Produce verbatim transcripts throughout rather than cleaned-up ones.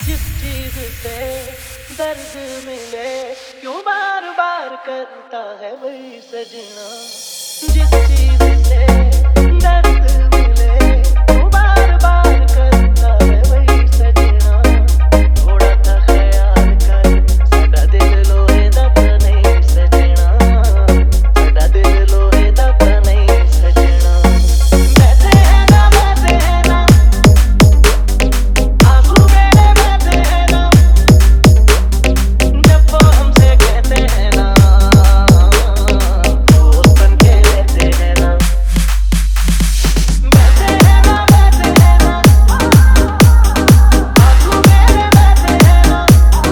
जिस चीज से दर्द मिले क्यों बार बार करता है वही सजना। जिस चीज से दर्द मिले क्यों बार बार करता है वही सजना। थोड़ा सा ख्याल कर साडा दिल लोहे दा तां नहीं सजना। साडा दिल लोहे दा तां नहीं सजना। बैठे हैं ना बैठे हैं ना आंसू मेरे बहते हैं ना। जब वो हमसे कहते हैं ना दोस्त बन के रहते हैं ना। बैठे हैं ना बैठे हैं ना आंसू मेरे बहते हैं ना।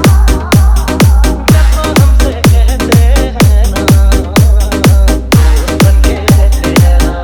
जब वो हमसे कहते हैं ना दोस्त बन के रहते हैं ना।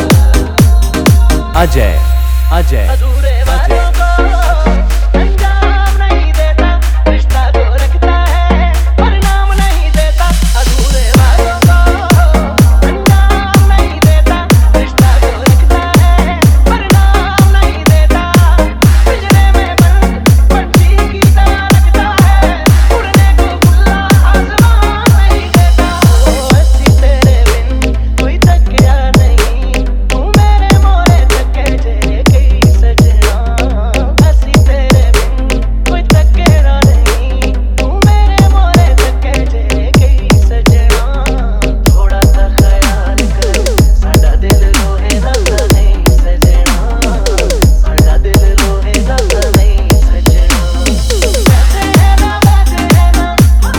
अजय अजय अधूरे वादों को अंजाम नहीं देता। रिश्ता जो रखता है परिणाम नहीं देता। अधूरे वादों को अंजाम नहीं देता। रिश्ता जो रखता है परिणाम नहीं देता। पिंजरे में बंद पंछी की तरह रखता है उड़ने को खुला आसमान नहीं देता। ओ ऐसी तेरे बिन कोई तकिया नहीं तू मेरे मोरे तके जे कई सजना। ऐसी तेरे बिन कोई तकेरा नहीं तू मेरे मोरे तके जे कई सजना। थोड़ा सा ख्याल कर साडा दिल लोहे दा तां नहीं सजना। साडा दिल लोहे दा तां नहीं सजना। बैठे हैं ना बैठे हैं ना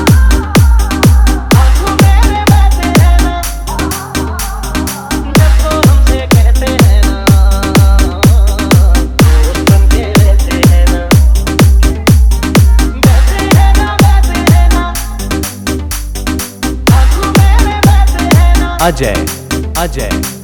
आंसू मेरे बहते हैं ना। जब वो हमसे कहते हैं ना दोस्त बन के रहते हैं ना। बैठे हैं ना बैठे हैं ना आंसू मेरे बहते हैं ना। अजय अजय